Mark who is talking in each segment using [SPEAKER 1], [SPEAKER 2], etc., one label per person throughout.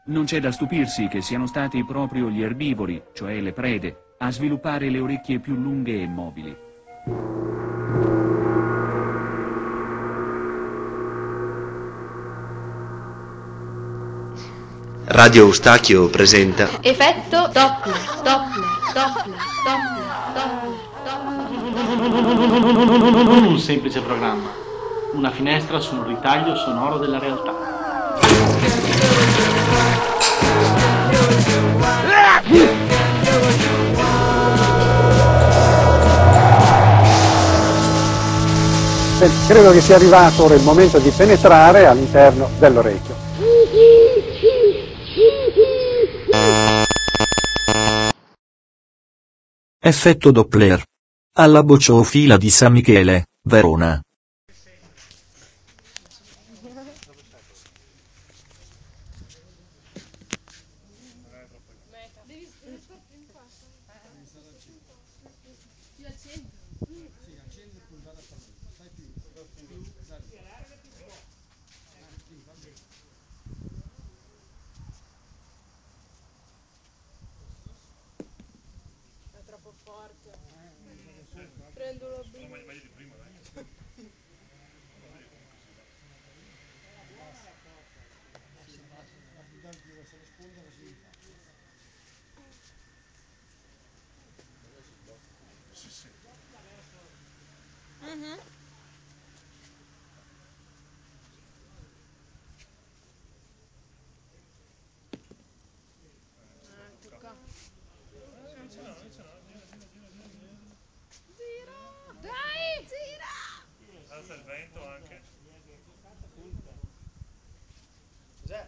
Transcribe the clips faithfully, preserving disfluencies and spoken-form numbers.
[SPEAKER 1] Non c'è da stupirsi che siano stati proprio gli erbivori, cioè le prede, a sviluppare le orecchie più lunghe e mobili.
[SPEAKER 2] Radio Eustachio presenta
[SPEAKER 3] Effetto Doppler, Doppler, Doppler, Doppler, Doppler.
[SPEAKER 4] Non un semplice programma, una finestra su un ritaglio sonoro della realtà.
[SPEAKER 5] Credo che sia arrivato ora il momento di penetrare all'interno dell'orecchio.
[SPEAKER 6] Effetto Doppler. Alla bocciofila di San Michele, Verona.
[SPEAKER 7] È troppo forte. Prendo la prima. Ma meglio di prima, dai. Sì, sì. Mhm. Eh, tocca. Non ce l'ho, non ce l'ho. Gira, gira, gira, gira, gira. Gira! Dai, gira! Alza il vento anche. Cos'è?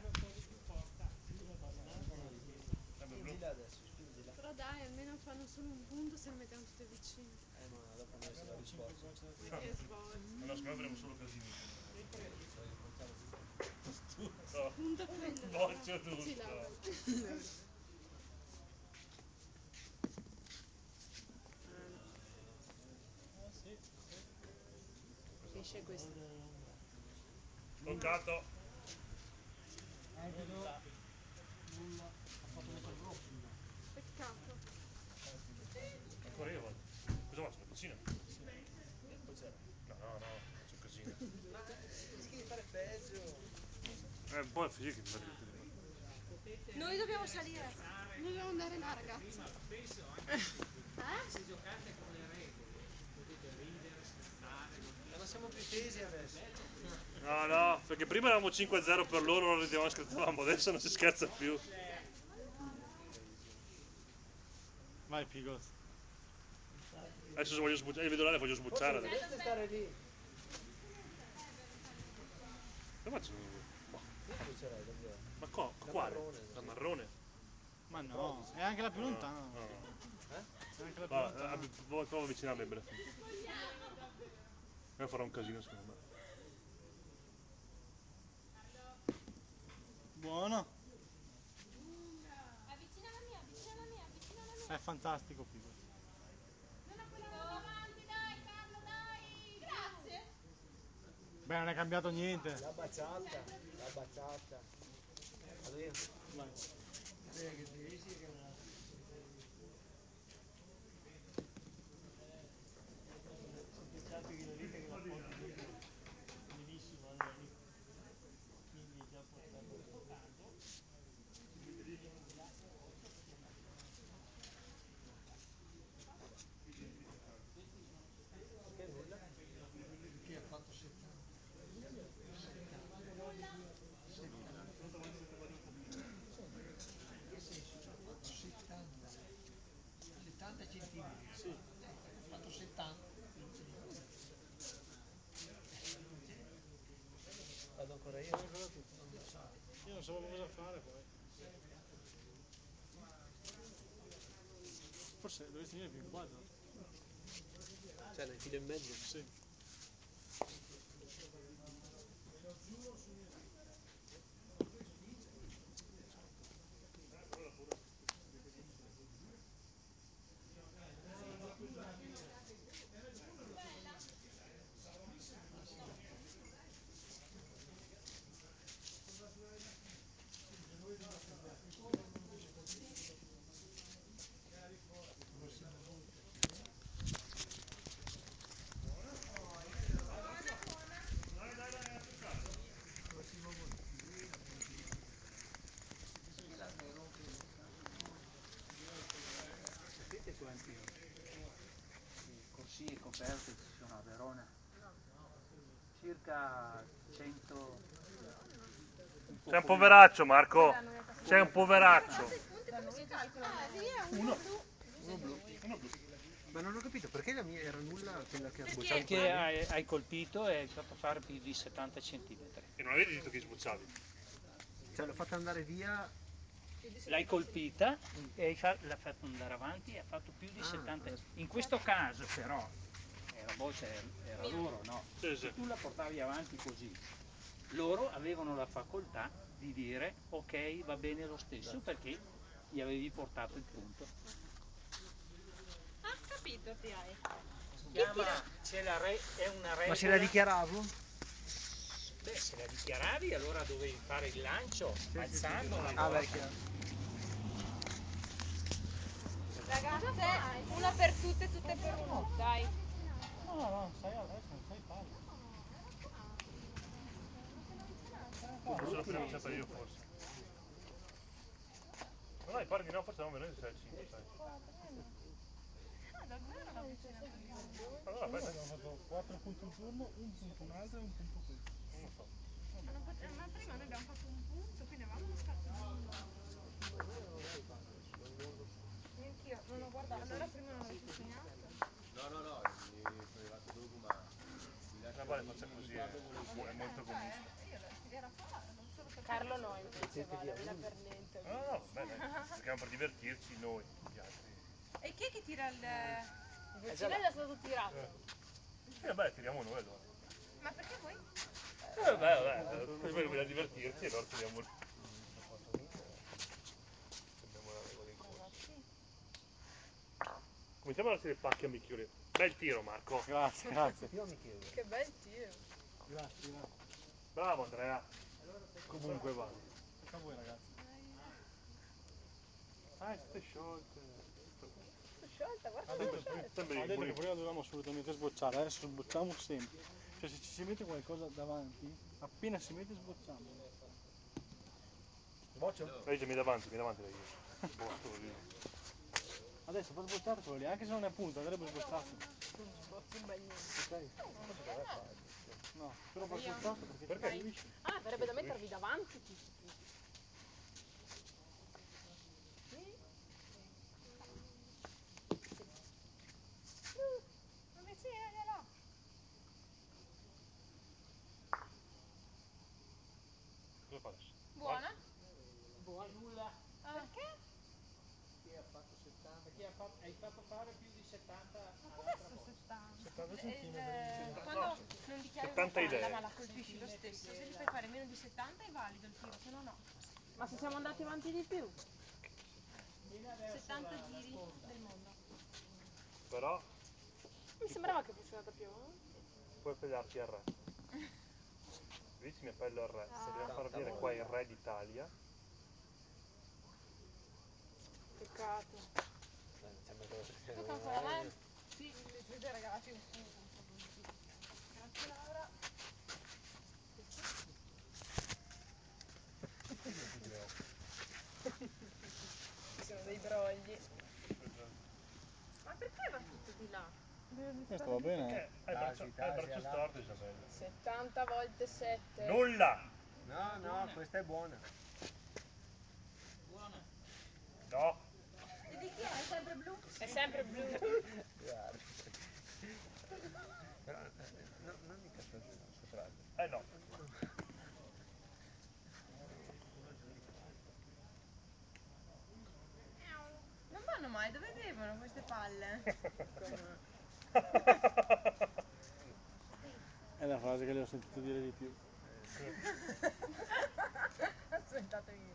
[SPEAKER 7] Spingila adesso, spingila. Però dai, almeno fanno solo un punto se ne mettiamo tutte vicine. Eh ma dopo non si va risposta. Ma che svolta? No, secondo me avremo solo casini. Se li portiamo tutto. Punto a prendere. Boccio tutto. Sì, Laura. Esce questo. Toccato. Nulla. Ha fatto mettere troppo. Peccato. Ancora io vado. Cosa faccio? La vicina? Sì. Poi c'era. No, no, no, faccio un casino. Ma dici che devi fare peggio. Eh, un po' è figo che mi vado di Noi dobbiamo salire. Noi dobbiamo andare là, ragazzi. Eh? Se giocate con le regole, potete ridere, scherzare. Ma siamo più tesi adesso. No, no, perché prima eravamo cinque a zero per loro, non ridevamo e scherzavamo, adesso non si scherza più. Vai, Pigos. Adesso se voglio sbucciare, vedo là e voglio sbucciare. Dovreste stare lì. Come faccio? Qua. Ma qua, quale? La marrone. Ma no, è anche la più lontana. No, no. Eh? È anche la più lontana. Vuoi prova a avvicinarmi bene. Io farò un casino secondo me. Buono. Avvicina la mia, avvicina la mia, avvicina la mia. È fantastico, Pico. Non a quella avanti, dai, Carlo, dai. Grazie. Beh, non è cambiato niente. La baciata, la baciata. Vado io. Vai. Che dici che me la... Siete sappi che la vita che la porti benissimo, allora lì. Quindi è già portato in questo caso. Perché nulla? Perché ha fatto settanta. settanta. Che senso? Ha fatto settanta. settanta centimetri. Sì. Ha fatto settanta. Vado ancora io? Non lo so. Io non so cosa fare poi. Forse dovresti venire più in quadro. Cioè, nel filo in mezzo? Sì. C'è un poveraccio, Marco. C'è un poveraccio.
[SPEAKER 8] Uno. Uno blu. Uno blu. Ma non ho capito perché la mia era nulla quella che ha sbocciato.
[SPEAKER 9] Perché hai, hai colpito e hai fatto fare più di settanta centimetri.
[SPEAKER 7] E non avevi detto che sbocciavi?
[SPEAKER 8] Cioè l'ho fatta andare via.
[SPEAKER 9] L'hai colpita e hai fa- l'ha fatto andare avanti e ha fatto più di
[SPEAKER 8] Ah,
[SPEAKER 9] settanta.
[SPEAKER 8] adesso.
[SPEAKER 9] In questo caso però, eh, la boccia era, era loro, no?
[SPEAKER 7] Sì, sì.
[SPEAKER 9] Se tu la portavi avanti così, loro avevano la facoltà di dire ok, va bene lo stesso perché gli avevi portato il punto.
[SPEAKER 3] Ah, capito, ti hai.
[SPEAKER 9] Si chiama, c'è la re, è una regola.
[SPEAKER 8] Ma se la dichiaravo?
[SPEAKER 9] Beh, se la dichiaravi allora dovevi fare il lancio
[SPEAKER 8] Sì,
[SPEAKER 9] alzandola.
[SPEAKER 8] sì, sì. Ah beh, chiaro.
[SPEAKER 3] Ragazze, una per tutte, tutte per uno, dai.
[SPEAKER 9] No, no, no, stai adesso, non stai palla.
[SPEAKER 7] Forse l'ho pronunciata io, forse. Ma dai, pare di no, forse non venire sei a cinque, sai.
[SPEAKER 3] Ah, davvero la vicina per
[SPEAKER 7] Allora, aspetta.
[SPEAKER 8] Abbiamo fatto quattro punti un turno, un punto un altro e un punto questo.
[SPEAKER 7] Non lo so.
[SPEAKER 3] Ma, non pote- ma prima noi abbiamo fatto un punto, quindi avevamo fatto uno. Neanch'io, non ho guardato. Allora prima non l'avete segnato?
[SPEAKER 10] No, no, no, mi sono arrivato dopo, ma mi lascio
[SPEAKER 7] Ma vale, faccia così, è, è molto gomista.
[SPEAKER 3] Io lo- era farlo, solo per
[SPEAKER 11] Carlo no invece, vale, non è per niente.
[SPEAKER 7] No, no, va bene, cerchiamo per divertirci noi, gli altri.
[SPEAKER 3] E chi è che tira il...
[SPEAKER 11] Il vicino è già stato tirato.
[SPEAKER 7] Eh, vabbè, tiriamo noi allora.
[SPEAKER 3] Ma perché voi?
[SPEAKER 7] Eh, vabbè, vabbè, prima dobbiamo divertirci e allora tiriamo noi. Abbiamo la regola in corso. Cominciamo a lasciare le pacche a Michiori. Bel tiro, Marco.
[SPEAKER 8] Grazie, grazie.
[SPEAKER 11] Che bel tiro.
[SPEAKER 8] Grazie, grazie.
[SPEAKER 7] Bravo, Andrea. Comunque va.
[SPEAKER 8] Tocca a voi ragazzi.
[SPEAKER 7] Ah, siete sciolte.
[SPEAKER 11] Sciolta, guarda
[SPEAKER 8] Ha
[SPEAKER 11] come
[SPEAKER 8] detto,
[SPEAKER 11] sciolta.
[SPEAKER 7] Sembri
[SPEAKER 8] ha detto che
[SPEAKER 7] buoni-
[SPEAKER 8] prima dovevamo assolutamente sbocciare, adesso sbocciamo sempre. Cioè se ci si mette qualcosa davanti, appena si mette sbocciamo. Sboccio?
[SPEAKER 7] Leggi, mi davanti, mi davanti da io. Botto lì.
[SPEAKER 8] Adesso fa sbocciare quello lì, anche se non è punto, andrebbe sbocciato.
[SPEAKER 11] Non sbozzo un bel niente.
[SPEAKER 8] Ok? No, però va sbocciato perché,
[SPEAKER 7] Perché?
[SPEAKER 8] ci capisci?
[SPEAKER 11] Ah, verrebbe da mettervi davanti tutti.
[SPEAKER 3] Ma vicino gliel'ho.
[SPEAKER 7] Cosa fa adesso?
[SPEAKER 3] Buona?
[SPEAKER 9] Buona nulla.
[SPEAKER 3] Perché?
[SPEAKER 9] Chi ha fatto settanta? Chi ha fatto, hai fatto fare più di settanta
[SPEAKER 3] Ma com'è
[SPEAKER 9] all'altra
[SPEAKER 3] sto
[SPEAKER 9] volta?
[SPEAKER 3] settanta?
[SPEAKER 8] settanta
[SPEAKER 3] Il-
[SPEAKER 8] centimetri.
[SPEAKER 3] il- Quando non dichiari una
[SPEAKER 7] settanta
[SPEAKER 3] palla
[SPEAKER 7] idee.
[SPEAKER 3] ma la colpisci lo stesso, se gli fai fare meno di settanta è valido il tiro, se no no.
[SPEAKER 11] Ma se siamo andati avanti di più?
[SPEAKER 9] Tieni adesso
[SPEAKER 3] settanta
[SPEAKER 9] la- la
[SPEAKER 3] giri
[SPEAKER 9] sponda.
[SPEAKER 3] del mondo.
[SPEAKER 7] Però
[SPEAKER 11] Mi sembrava che fosse andata più avanti.
[SPEAKER 7] puoi appellarti al re. Dici mi appello al re. Se dobbiamo far vedere qua il re d'Italia.
[SPEAKER 11] Peccato.
[SPEAKER 3] Tocca ancora a me? Sì, ci siete regalati un punto così. Grazie Laura.
[SPEAKER 11] Ci sono dei brogli.
[SPEAKER 3] Ma perché va tutto di là?
[SPEAKER 8] Questo va bene?
[SPEAKER 7] Perché hai il braccio, hai il braccio storto, Isabella.
[SPEAKER 11] settanta volte sette.
[SPEAKER 7] Nulla!
[SPEAKER 10] No, no, questa è buona.
[SPEAKER 9] Buona.
[SPEAKER 7] No!
[SPEAKER 3] E di chi è? È sempre blu?
[SPEAKER 11] È sempre blu.
[SPEAKER 10] Però eh, no, non mica sto sottrarre.
[SPEAKER 7] Eh no.
[SPEAKER 3] Non vanno mai, dove vivono queste palle?
[SPEAKER 8] È la frase che le ho sentito dire di più.
[SPEAKER 3] Aspettatemi.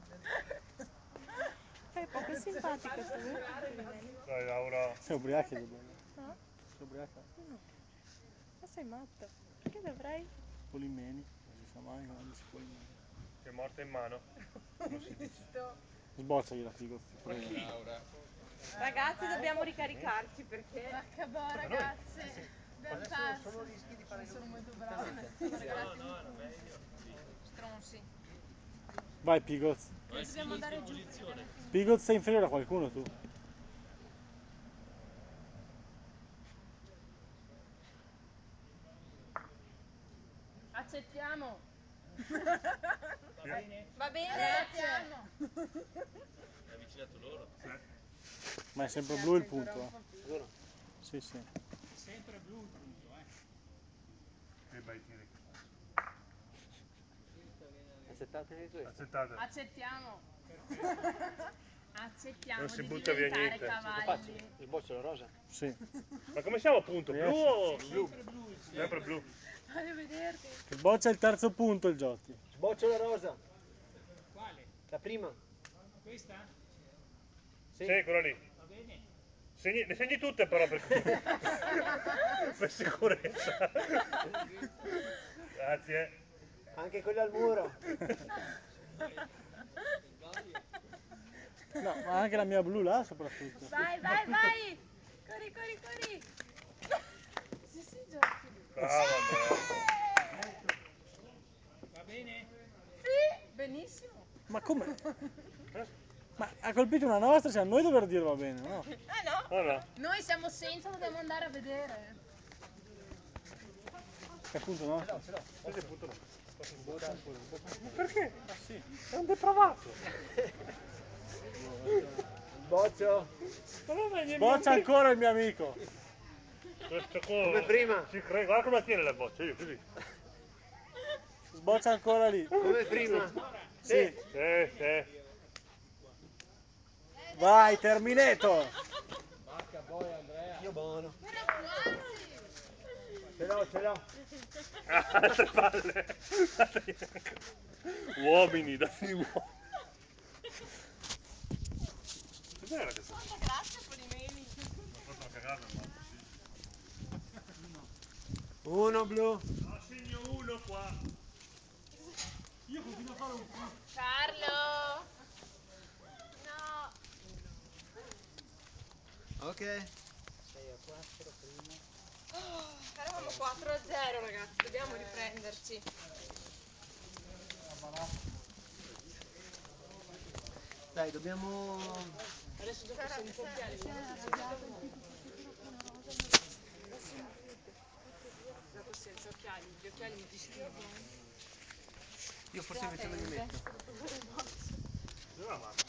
[SPEAKER 11] È poco simpatico questo.
[SPEAKER 7] Dai Laura.
[SPEAKER 8] Sei ubriaca, Isabella?
[SPEAKER 11] No?
[SPEAKER 8] Sei ubriaca?
[SPEAKER 11] No. Ma sei matta? Perché dovrei?
[SPEAKER 8] Polimeni, non si sa mai quando dici polimeni.
[SPEAKER 7] Che è morta in mano. Come si dice?
[SPEAKER 8] Sbocciagli la figo, ti prego.
[SPEAKER 3] Ragazzi, dobbiamo ricaricarci perché... Ma che boh, ragazze. Abbiamo perso.
[SPEAKER 10] Sono rischi di fare
[SPEAKER 3] Sono molto bravi. Sono regalati un punto. Stronzi.
[SPEAKER 8] Vai Pigoz.
[SPEAKER 3] Noi dobbiamo andare giù perché abbiamo finito.
[SPEAKER 8] Pigoz sei inferiore a qualcuno tu?
[SPEAKER 11] Accettiamo.
[SPEAKER 9] Va bene?
[SPEAKER 3] Va bene, grazie.
[SPEAKER 7] Hai avvicinato loro?
[SPEAKER 8] Ma è sempre blu il punto. Eh.
[SPEAKER 10] Sicuro?
[SPEAKER 8] Sì, sì.
[SPEAKER 9] Sempre blu il punto, eh.
[SPEAKER 7] Che bei tiri che faccio.
[SPEAKER 10] Accettate anche questo?
[SPEAKER 7] Accettate.
[SPEAKER 3] Accettiamo. Accettiamo
[SPEAKER 7] Non si
[SPEAKER 3] di
[SPEAKER 7] butta via
[SPEAKER 3] diventare
[SPEAKER 7] niente.
[SPEAKER 3] cavalli.
[SPEAKER 10] Il bocciolo rosa?
[SPEAKER 8] Sì.
[SPEAKER 7] Ma come siamo appunto? Blu o blu?
[SPEAKER 9] Sempre blu il punto.
[SPEAKER 7] Sempre blu.
[SPEAKER 3] Voglio vederti.
[SPEAKER 8] Il boccia è il terzo punto il Giotti.
[SPEAKER 10] Sbocciolo rosa.
[SPEAKER 9] Quale?
[SPEAKER 10] La prima?
[SPEAKER 9] Questa?
[SPEAKER 10] Sì.
[SPEAKER 7] Sì, quella lì.
[SPEAKER 9] Va bene?
[SPEAKER 7] Segni, le segni tutte però per, per sicurezza. Grazie.
[SPEAKER 10] Anche quella al muro.
[SPEAKER 8] No, ma anche la mia blu là soprattutto.
[SPEAKER 3] Vai, vai, vai. Corri, corri, corri. Sì, sì, Giotti.
[SPEAKER 7] Bravo Andrea.
[SPEAKER 9] Va bene?
[SPEAKER 3] Sì, benissimo.
[SPEAKER 8] Ma come? Ma ha colpito una nostra, siamo noi a dover dire va bene, no?
[SPEAKER 3] Ah no?
[SPEAKER 7] Oh no.
[SPEAKER 3] Noi siamo senza, dobbiamo andare a vedere.
[SPEAKER 8] Che appunto no?
[SPEAKER 7] Sì, sì, appunto no.
[SPEAKER 8] Boccia ancora, boccia ancora.
[SPEAKER 7] Ma perché?
[SPEAKER 8] Ah sì.
[SPEAKER 7] È un depravato.
[SPEAKER 10] Boccio.
[SPEAKER 8] Boccia ancora il mio amico.
[SPEAKER 7] Questo qua.
[SPEAKER 10] Come prima.
[SPEAKER 7] Ci credo, guarda come la tiene la boccia, io così.
[SPEAKER 8] Sboccia ancora lì.
[SPEAKER 10] Come prima.
[SPEAKER 8] Sì.
[SPEAKER 7] Sì, sì.
[SPEAKER 8] Vai, Terminator.
[SPEAKER 10] Io buono.
[SPEAKER 3] Era quasi.
[SPEAKER 10] Ce l'ho, ce l'ho.
[SPEAKER 7] Ah, altre palle. Uomini, dai uomini. Cos'era questo?
[SPEAKER 3] Quanta grazia Polimeni.
[SPEAKER 7] Mi ha fatto una cagata il Marco, sì.
[SPEAKER 10] Uno blu.
[SPEAKER 7] No, segno uno qua.
[SPEAKER 8] Io continuo a fare un punto.
[SPEAKER 3] Carlo. No.
[SPEAKER 10] Ok.
[SPEAKER 9] sei a quattro prima.
[SPEAKER 3] Eravamo quattro a zero ragazzi, dobbiamo riprenderci.
[SPEAKER 10] Dai, dobbiamo...
[SPEAKER 3] Adesso gioco senza occhiali. Gioco senza occhiali, gli occhiali mi distruggono.
[SPEAKER 10] Io forse invece me li metto.
[SPEAKER 7] Dove va Marco?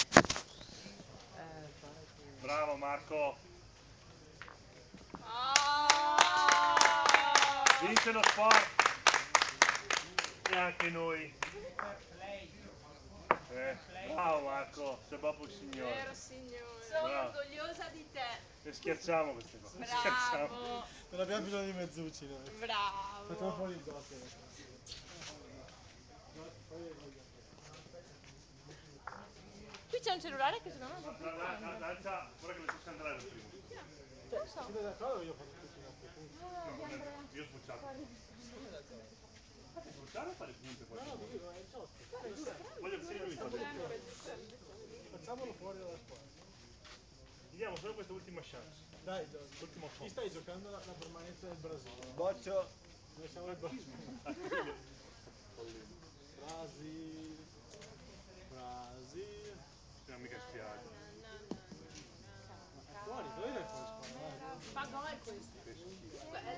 [SPEAKER 7] Bravo Marco. Vince lo sport. E anche noi. Eh, bravo Marco, sei proprio il signore.
[SPEAKER 3] Vero signore. Sono
[SPEAKER 7] Bravo.
[SPEAKER 3] orgogliosa di te.
[SPEAKER 7] E schiacciamo queste cose.
[SPEAKER 3] Bravo.
[SPEAKER 7] Schiacciamo.
[SPEAKER 8] Non abbiamo bisogno di mezzucci noi.
[SPEAKER 3] Bravo.
[SPEAKER 8] Facciamo fuori il Giotti.
[SPEAKER 3] Qui c'è un cellulare che secondo me non può
[SPEAKER 7] Lancia,
[SPEAKER 3] prendere.
[SPEAKER 7] lancia, guarda che lo stesso Andrea per primo.
[SPEAKER 3] Non lo so.
[SPEAKER 8] Siete d'accordo che io ho fatto tutti i nostri punti?
[SPEAKER 3] Ah, di Andrea.
[SPEAKER 7] Io ho sbocciato. Fate sbocciare o fare punte qua?
[SPEAKER 8] No, io, è il Giotti.
[SPEAKER 7] Voglio che sia lui fa dentro.
[SPEAKER 8] Facciamolo fuori dalla squadra.
[SPEAKER 7] Gli diamo solo questa ultima chance.
[SPEAKER 8] Dai, Giotti.
[SPEAKER 7] L'ultimo
[SPEAKER 8] Chi
[SPEAKER 7] fondo.
[SPEAKER 8] stai giocando la, la permanenza del Brasile?
[SPEAKER 10] Boccio.
[SPEAKER 8] Noi siamo il Brasile.
[SPEAKER 7] Ah, così.
[SPEAKER 8] Brasile. Brasile.
[SPEAKER 7] Siamo mica spiaggia.
[SPEAKER 8] Ma è fuori, dove vai fuori squadra?
[SPEAKER 3] Fa gol questo.
[SPEAKER 7] Che schifo.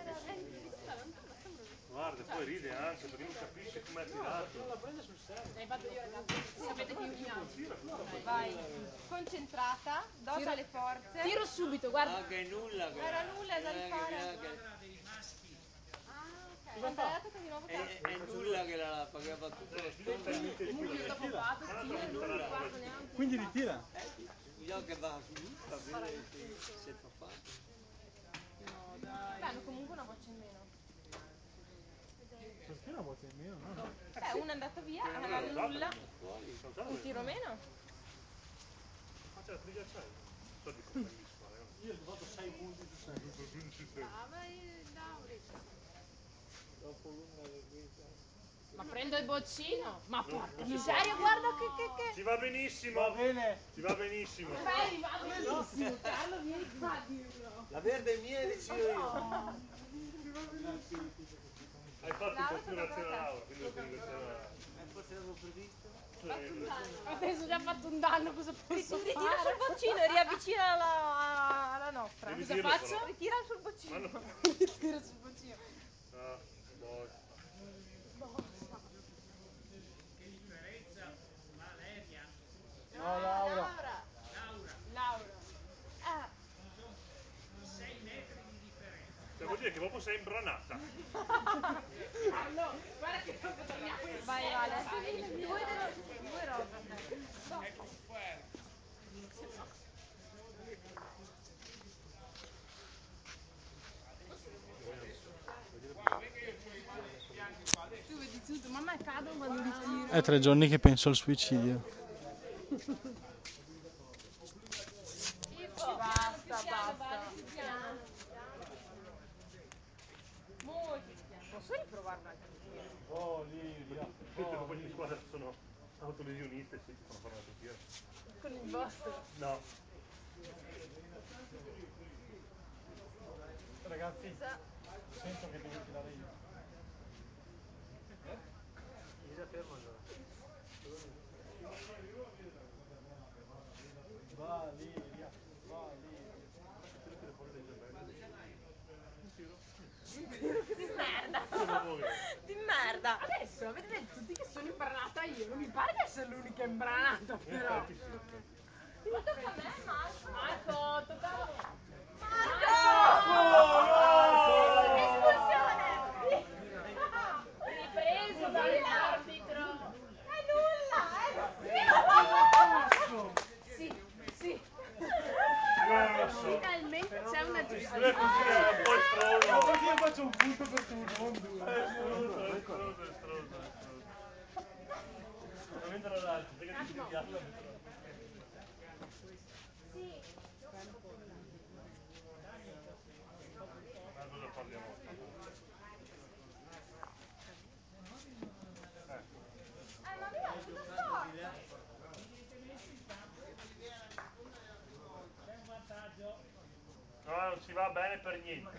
[SPEAKER 3] È
[SPEAKER 7] Guarda, poi ride anche perché non capisce come ha tirato.
[SPEAKER 8] Non la prende sul serio.
[SPEAKER 3] L'hai fatto io ragazzi. Sapete chi uniamo. Vai. Concentrata, dose alle forze. Tiro subito, guarda.
[SPEAKER 10] Ah, che nulla. Che
[SPEAKER 3] Era nulla da rifare.
[SPEAKER 9] Squadra dei maschi.
[SPEAKER 3] Ah, ok. Andrea tocca di nuovo te.
[SPEAKER 10] È, è nulla che la pagava tutto lo scopo.
[SPEAKER 3] Comunque io dopo vado, tiro e non mi guardo neanche.
[SPEAKER 8] Quindi ritira.
[SPEAKER 10] Io che va su, capire se, se fa fatto.
[SPEAKER 3] No, dai. Beh, hanno comunque una voce in meno.
[SPEAKER 8] Perché una volta in meno? No.
[SPEAKER 3] Beh, una è andata via, alla nulla. Un tiro meno.
[SPEAKER 7] Ah, c'è la triglia acciaio. So di compagni di squadra.
[SPEAKER 8] Io ho fatto sei punti su sei.
[SPEAKER 3] Brava Lauri.
[SPEAKER 10] Dopo lunga guida.
[SPEAKER 3] Ma prendo il boccino. Ma porca miseria, guarda che che che.
[SPEAKER 7] Ci va benissimo.
[SPEAKER 8] Va bene.
[SPEAKER 7] Ci va benissimo.
[SPEAKER 3] Vai, va benissimo. Carlo, vieni qua a dirlo.
[SPEAKER 10] La verde è mia e decido io.
[SPEAKER 7] Hai fatto un
[SPEAKER 3] Laura,
[SPEAKER 7] po' più
[SPEAKER 3] tocca
[SPEAKER 7] reazione
[SPEAKER 3] a te.
[SPEAKER 7] a Laura, quindi devo ringraziare la...
[SPEAKER 10] Eh, forse l'avevo previsto.
[SPEAKER 3] Adesso già fatto un danno, cosa posso fare? Ritira sul boccino e riavvicina alla, alla nostra.
[SPEAKER 7] Devi
[SPEAKER 3] Cosa
[SPEAKER 7] dirlo,
[SPEAKER 3] faccio?
[SPEAKER 7] però.
[SPEAKER 3] Ritira sul boccino.
[SPEAKER 7] Ma no.
[SPEAKER 3] Ritira sul boccino.
[SPEAKER 7] Ah, boh.
[SPEAKER 3] Boh,
[SPEAKER 9] Che differenza
[SPEAKER 7] dire che proprio sei imbranata.
[SPEAKER 3] Carlo, guarda che dopo torniamo insieme.
[SPEAKER 11] Vai Vale.
[SPEAKER 3] Dai.
[SPEAKER 11] Due, due rose.
[SPEAKER 3] Tu vedi tutto, mamma cado quando li tiro.
[SPEAKER 8] È tre giorni che penso al suicidio.
[SPEAKER 11] Basta, basta. Molto piano. Posso riprovare un altro tiro?
[SPEAKER 8] Oh Liria,
[SPEAKER 7] Tutte le compagnie di squadra sono autolesioniste, sì, ti fanno fare un altro tiro.
[SPEAKER 11] Con il vostro?
[SPEAKER 7] No.
[SPEAKER 8] Ragazzi, sento che devo tirare io.
[SPEAKER 7] Gira fermo allora.
[SPEAKER 8] Va Liria, va Liria.
[SPEAKER 7] Quello tira fuori dai gemelli. Un tiro.
[SPEAKER 3] Di merda.
[SPEAKER 11] Di merda.
[SPEAKER 3] Adesso avete detto tutti che sono imbranata io, non mi pare di essere l'unica imbranata però.
[SPEAKER 7] Infatti sì.
[SPEAKER 11] Ma tocca a me, Marco. Marco, tocca a me. Espulsione! Ripreso dall'arbitro. È nulla, eh? Sì, sì. Finalmente c'è una giusta.
[SPEAKER 7] Lui è così, è un po' estroso.
[SPEAKER 8] Ma così io faccio un punto per turno, non due.
[SPEAKER 7] È estroso, è estroso, è estroso, è estroso. Veramente non l'altro, sai che ti studiamo.
[SPEAKER 11] Sì.
[SPEAKER 7] Ma cosa parliamo?
[SPEAKER 11] Eh, ma via, sono forte.
[SPEAKER 7] No, non ci va bene per niente.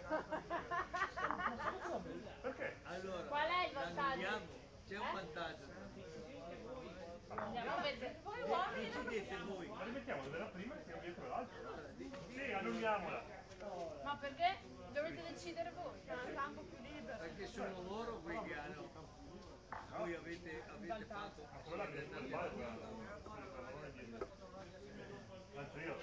[SPEAKER 7] Perché?
[SPEAKER 10] Allora,
[SPEAKER 11] Qual è il vantaggio?
[SPEAKER 10] annulliamo. C'è un
[SPEAKER 11] Eh?
[SPEAKER 10] vantaggio.
[SPEAKER 11] Andiamo a vedere. Voi uomini non
[SPEAKER 10] Decidete voi.
[SPEAKER 7] Ma rimettiamo dove era prima e tiriamo dietro l'altro. Sì, annulliamola.
[SPEAKER 11] Ma perché? Dovete decidere voi, c'è un campo più libero.
[SPEAKER 10] Perché sono loro quelli che hanno. Voi avete, avete fatto.
[SPEAKER 7] Ma quella viene per male, quella quella per non è dietro. Lancio io.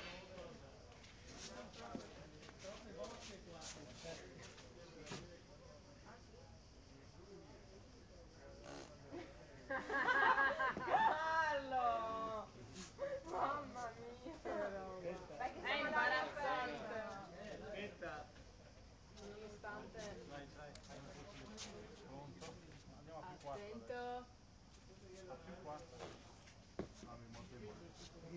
[SPEAKER 11] Carlo! Mamma mia! Dai che è imbarazzante!
[SPEAKER 10] Aspetta.
[SPEAKER 11] Nonostante...
[SPEAKER 8] Dai, dai, pronto? Andiamo a più quattro adesso.
[SPEAKER 11] Attento!
[SPEAKER 8] A più quattro adesso. Ah, mi è morto in mano.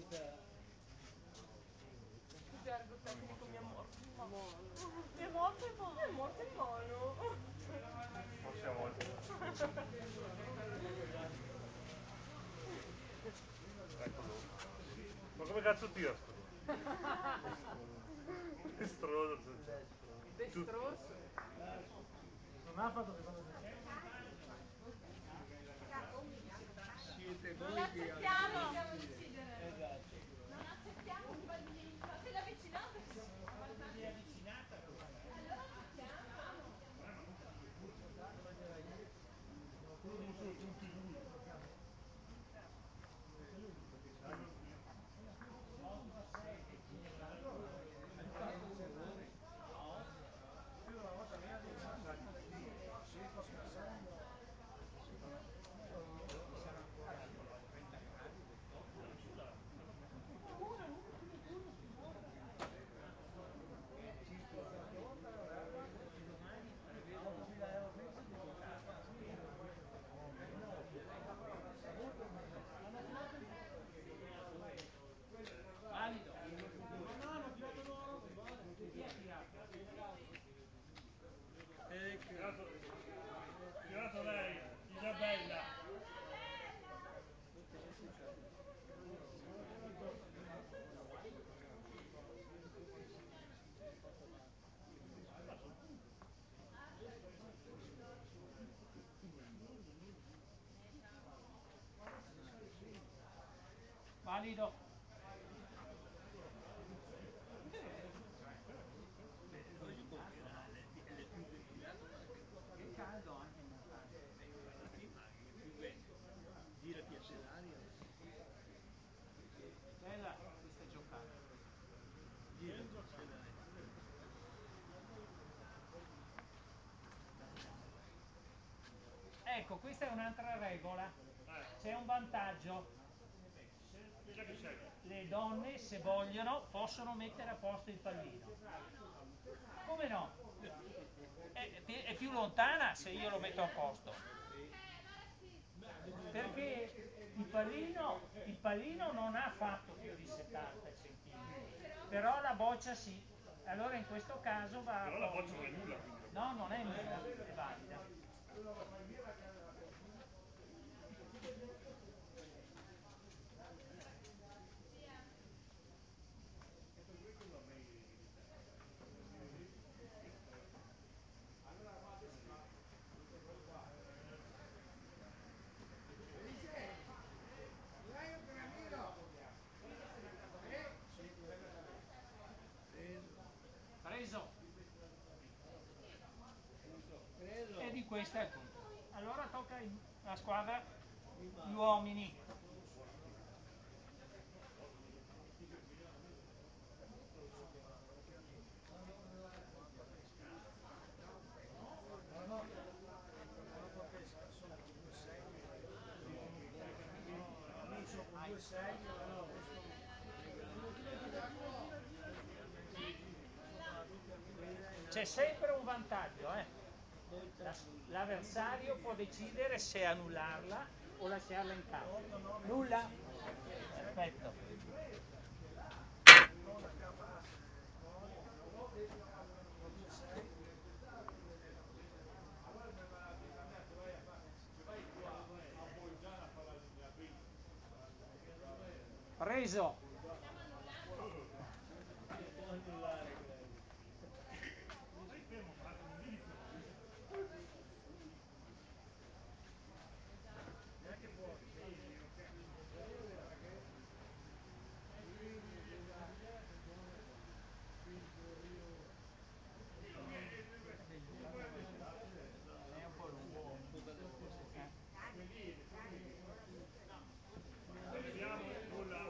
[SPEAKER 11] Il gergo tecnico mi è morto in mano. Mi è morto in mano. Mi è morto in mano.
[SPEAKER 7] Prossima volta. Eccolo. Ma come cazzo tira sto? Destroso.
[SPEAKER 11] Destrosso.
[SPEAKER 8] Non ha fatto seconda giornata.
[SPEAKER 10] Siete
[SPEAKER 11] Non
[SPEAKER 10] voi che
[SPEAKER 11] accettiamo!
[SPEAKER 10] avete decidere. Esatto.
[SPEAKER 11] Non accettiamo un fallimento. Sei l'avvicinato? Sei avvicinata? Allora accettiamo.
[SPEAKER 9] Valido.
[SPEAKER 8] No, hanno tirato loro.
[SPEAKER 9] Chi ha tirato?
[SPEAKER 7] Tirato, tirato lei, Isabella.
[SPEAKER 9] Valido.
[SPEAKER 10] Oggi compierà le più ventilato anche qua.
[SPEAKER 9] Che caldo anche in montagna.
[SPEAKER 10] Sì, ma è più bene. Girati a Selaria.
[SPEAKER 9] Bella questa giocata.
[SPEAKER 10] Girati a Selaria.
[SPEAKER 9] ecco, questa è un'altra regola. C'è un vantaggio.
[SPEAKER 7] Chi è che sceglie?
[SPEAKER 9] Le donne, se vogliono, possono mettere a posto il pallino. Come no? È, è più lontana se io lo metto a posto. Perché il pallino, il pallino non ha fatto più di settanta centimetri, però la boccia sì. Allora in questo caso va...
[SPEAKER 7] Però la boccia non è nulla, quindi.
[SPEAKER 9] No, non è nulla, è valida. Preso. E di questo è il punto. Allora tocca la squadra, gli uomini. C'è sempre un vantaggio, eh? L'avversario può decidere se annullarla o lasciarla in campo. Nulla? Perfetto. Preso.
[SPEAKER 7] Stai fermo, Marco, non devi fermare.
[SPEAKER 10] Neanche fuori, sì, ok.
[SPEAKER 9] È un po' lungo.
[SPEAKER 7] Vediamo, nulla.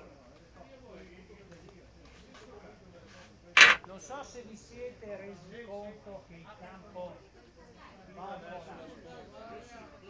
[SPEAKER 9] Non so se vi siete resi conto che il campo va un po' là.